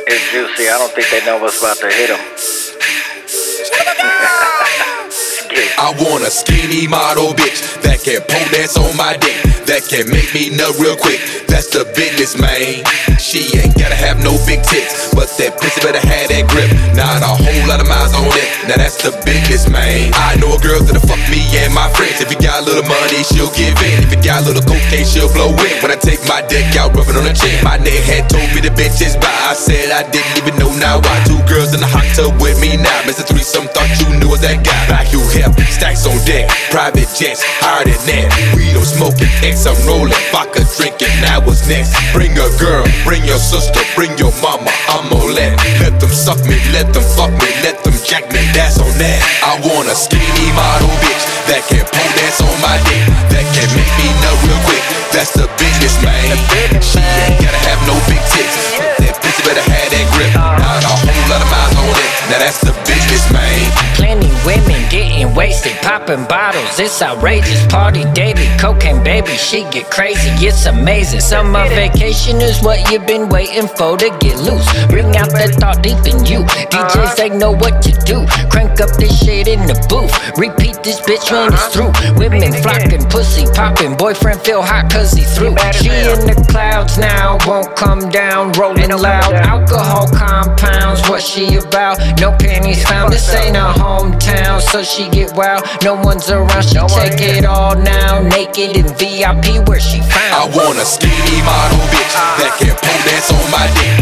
It's juicy. I don't think they know what's about to hit them. I want a skinny model bitch that can pole dance on my dick, that can make me nut real quick. That's the business, man. She ain't gotta have no big tits, but that pussy better have that grip. Not a whole lot of miles on it. Now that's the business, man. I know a girl that'll fuck me and my friends. If you got a little money, she'll give in. If you got a little cocaine, she'll blow in. When I take my dick out, rubbing on the chin. My neck had told me the bitch is by. I said I didn't even know now why. 2 girls in the hot tub with me now. Mr. Threesome, thought you knew was that guy. Back you hip, stacks on deck, private jets, higher than that. We don't smoking, X I'm rolling, vodka drinking. Now what's next? Bring a girl, bring your sister, bring your mama. I'm on let them suck me, let them fuck me, let them jack me. That's on that. I want a skinny model bitch that can pole dance on my dick, that can make me nut real quick. That's the business, man. She ain't gotta have no big tits, but that pussy better have that grip. Not a whole lot of miles on it. Now that's the business, man. Plenty women getting wasted, popping bottles. It's outrageous. Party daily, cocaine baby, she get crazy. It's amazing. Summer vacation is what you've been waiting for to get loose. Bring out that thought deep in you. DJs, they know what to do. Crank up this shit in the booth. Repeat this bitch when it's through. Women flocking, pussy popping. Boyfriend feel hot cause he through. She in the clouds now, won't come down. Rolling loud, alcohol compounds. What she about? No panties found. This ain't her hometown, so she get wild. No one's around, she take it all now. Naked in VIP where she found. I want a skinny model bitch that can pole dance on my dick,